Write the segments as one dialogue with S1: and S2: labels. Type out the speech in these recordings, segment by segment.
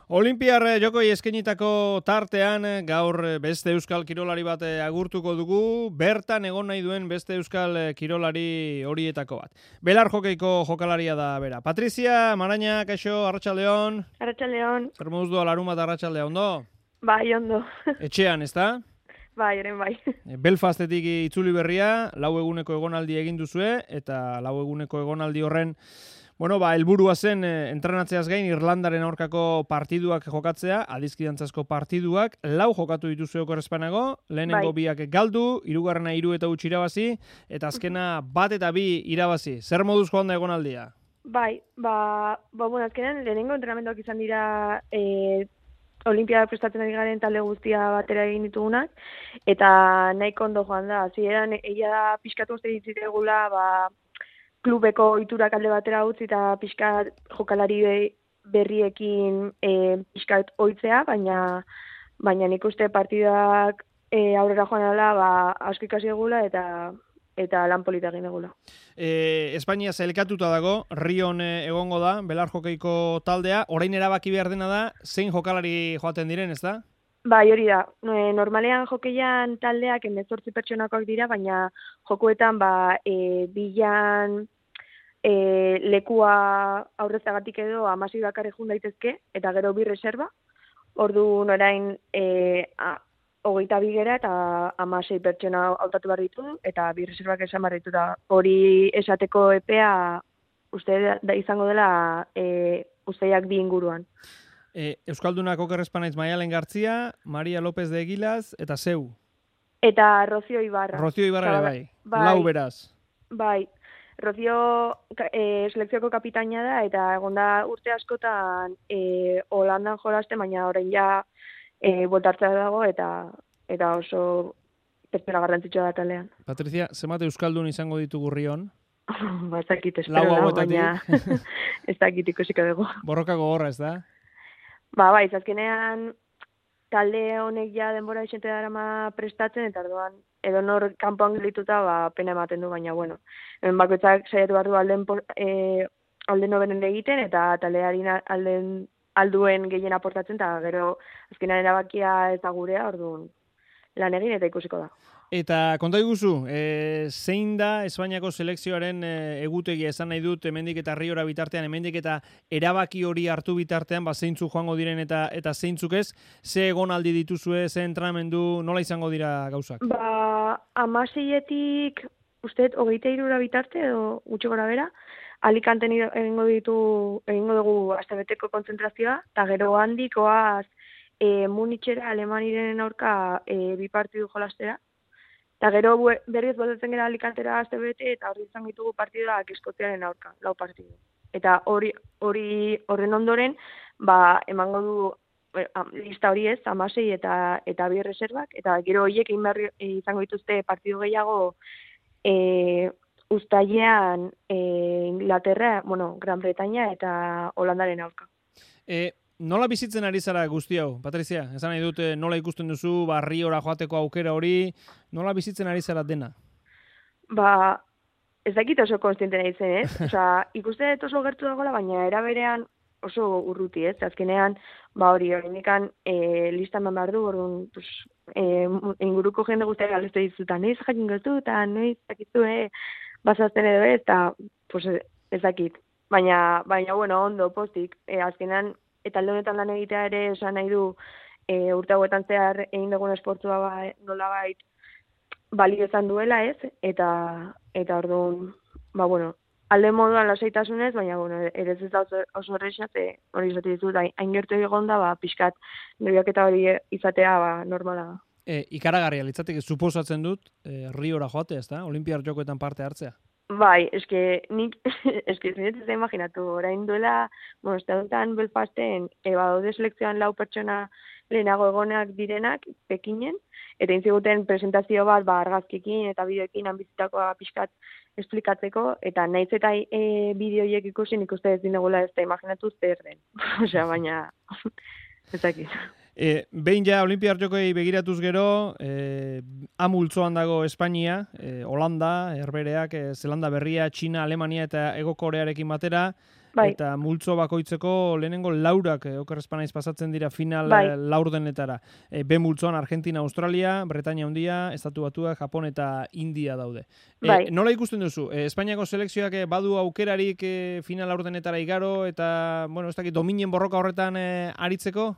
S1: Olimpiar jokoi eskenitako tartean gaur beste euskal kirolari bat agurtuko dugu, bertan egon nahi duen beste euskal kirolari horietako bat. Belar jokeiko jokalaria da bera. Patrizia Maraña, kaixo, arratsaldeon.
S2: Arratsaldeon.
S1: Zer moduz doa larunbat arratsaldea, ondo?
S2: Bai, ondo.
S1: Etxean, ezta?
S2: Bai, eren bai.
S1: Belfastetik itzuli berria, 4 eguneko egonaldi egin duzue, eta 4 eguneko egonaldi horren helburua zen entrenatzeaz gain Irlandaren aurkako partiduak jokatzea, adizkidantzasko partiduak, 4 jokatu dituzu okorrezpanago, lehenengo biak galdu, 3. 3 eta huts irabazi, eta azkena 1 eta 2 irabazi. Zer moduz joan da egonaldia?
S2: Bai, azkenan lehenengo entrenamenduak izan dira Olimpiada prestatzen ari garen talde guztia batera egin ditugunak, eta nahiko ondo joan da. Hasieran egia da pixkatu uste ditzitegula, klubeko ohiturak alde batera utzi eta pixkat jokalari berriekin pixkat ohitzea, baina nik uste partidak aurrera joan dela, asko ikasi egula eta lan polita egin egula.
S1: Espainia zailkatuta dago, Rion egongo da, belar jokeiko taldea, orain erabaki behar dena da, zein jokalari joaten diren, ez da?
S2: Bai, hori da. Normalean jokeian taldeak 18 pertsonakoak dira, baina jokoetan bilan lekua aurrezagatik edo 16 bakarrik jun daitezke, eta gero 2 reserva. Orduan orain 22 gera eta 16 pertsona hautatu behar ditu, eta 2 reservak esan behar ditu. Hori esateko epea uste da izango dela uztaiak 2 inguruan.
S1: Euskaldunak okerrezpanaiz Maialen Gartzia, Maria López de Eguilaz, eta zeu?
S2: Eta Rocío Ibarra.
S1: Rocío Ibarra ere bai. 4 beraz.
S2: Bai. Rocío selekzioko kapitaina da, eta egonda urte askotan Holandan jolaste, baina orain ja botartzea dago, eta oso pertsona garrantzitsua da taldean.
S1: Patrizia, zenbat euskaldun izango ditugu Rion?
S2: Ez dakit, espero da, baina ez dakit ikusiko dugu.
S1: Borroka gogorra, ez da?
S2: Bai, azkenean talde honek ja denbora esente darama prestatzen, eta orduan edonor kanpoan gelituta pena ematen du, baina bakoitzak saiatu behar du alden nobenen egiten, eta taldeari alduen gehien aportatzen, eta gero azkenean erabakia ez da gurea, orduan lan egin eta ikusiko da.
S1: Eta konta iguzu, zein da Espainiako selekzioaren egutegia, esan nahi dut, hemendik eta Riora bitartean, hemendik eta erabaki hori hartu bitartean, zeintzu joango diren eta zeintzuk ez, ze egonaldi dituzue, ze entrenamendu, nola izango dira gauzak?
S2: 16etik, usteet, 23 bitarte, edo gutxi gora bera, Alicanten egingo dugu astebeteko kontzentrazioa, eta gero handik oaz Munichera, Alemaniren aurka 2 partidu jolastera. Eta gero berriz botatzen gara Alicantera astebete, eta hori izan ditugu partiduak Eskoziaren aurka, 4 partidu. Eta horren ondoren, emango du lista hori ez, 16 eta 2 reservak, eta gero horiek izango dituzte partidu gehiago uztailean Inglaterra, Gran Bretaña eta Holandaren aurka.
S1: Nola bizitzen ari zara guzti hau, Patrizia? Esan nahi dut, nola ikusten duzu, Riora joateko aukera hori, nola bizitzen ari zara dena?
S2: Ez dakit oso konstiente nahi zen, ez? Ikuste dut oso gertu dagoela, baina eraberean oso urruti, ez? Azkenean, hori nikan listan behar du, orduan, inguruko jende guztiak galezte dizuta, noiz jakin gertu, eta noiz dakizu, bazazten edo ez, eta ez dakit. Baina, ondo, postik, azkenean, eta alde honetan lan egitea ere esan nahi du urte hauetan zehar egin dugun esportzua nolabait balio izan duela, ez? Eta orduan, alde moduan lasaitasunez, baina ere ez da oso horrexat, hori izate ditut, hain gertu egon da, pixkat nebiaketa hori izatea normala da.
S1: Ikaragarria litzateke suposatzen dut Riora joatea, ez da? Olimpiar jokoetan parte hartzea.
S2: Bai, nik ez da imaginatu, orain duela, estadutan Belfasten, badaude selekzioan 4 pertsona lehenago egonak direnak, Pekinen, eta intziguten presentazio bat, argazkikin eta bideoekin hanbizitakoa pixkat esplikatzeko, eta nahiz eta bideoiek ikusi, nik uste ez dinegula ez da imaginatu zer den. Baina, ez dakit.
S1: Behin ja Olimpiar Jokoei begiratuz gero, amultzoan dago Espainia, Holanda, Herbereak, Zelanda Berria, Txina, Alemania eta Hego Korearekin batera,
S2: Bai.
S1: eta multzo bakoitzeko lehenengo laurak oker ez banaiz pasatzen dira final laurdenetara. B multzoan Argentina, Australia, Bretainia Handia, Estatu Batuak, Japon eta India daude. Nola ikusten duzu? Espainiako selekzioak badu aukerarik final laurdenetara igaro eta, bueno, ez dakit, dominen borroka horretan aritzeko?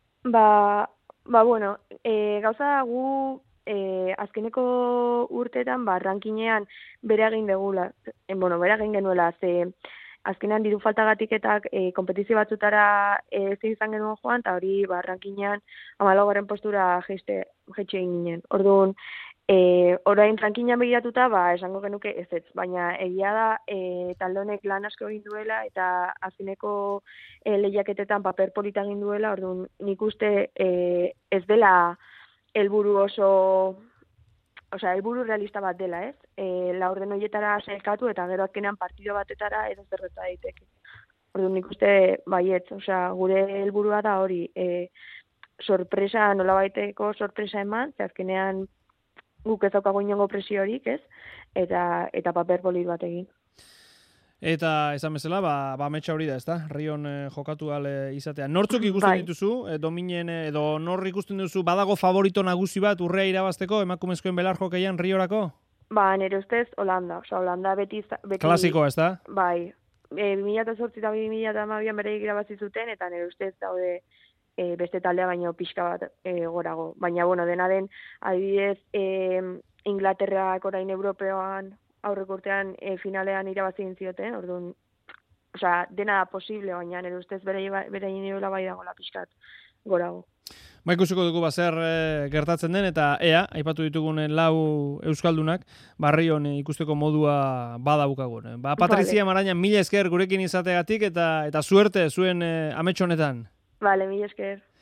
S2: Bueno, gauza gu azkeneko urteetan rankinean bere egin degula, bere egin genuela, ze azkenean diru faltagatik eta kompetizio batzutara ezin izan genuen joan, eta hori rankinean 14. postura jaitxe egin ginen. Orduan, orain rankinean begiratuta, esango genuke ez, baina egia da talde honek lan asko egin duela eta azkeneko lehiaketetan paper polita egin duela, orduan nik uste ez dela helburu helburu realista bat dela, ez? Laurden horietara sailkatu eta gero azkenean partido batetara edo zerreta daiteke. Orduan nik uste baietz, gure helburua da hori, sorpresa, nolabaiteko sorpresa eman, ze azkenean guk ez daukagu inongo presiorik, ez? Eta paper polit bat egin.
S1: Eta esan bezala, ametsa hori da, ezta? Rion jokatu izatea. Nortzuk ikusten dituzu, dominen edo nor ikusten duzu, badago favorito nagusi bat urrea irabazteko, emakumezkoen belar jokeian Riorako?
S2: Nire ustez, Holanda. Holanda beti...
S1: Klasikoa, ezta?
S2: Bai. 2008 eta 2012an bere irabazi zuten, eta nire ustez daude beste taldea baino pixka bat gorago. Baina, dena den, adibidez, Inglaterrak orain Europeoan aurreko urtean finalean irabazi egin zioten, orduan, dena posible, baina nire ustez bere inola bai dagoela pixkat gorago.
S1: Ikusiko dugu zer gertatzen den, eta aipatu ditugun lau euskaldunak, Rion ikusteko modua badaukagun. Patrizia Maraña, mila esker gurekin izategatik, eta suerte zuen amets honetan.
S2: Mila esker.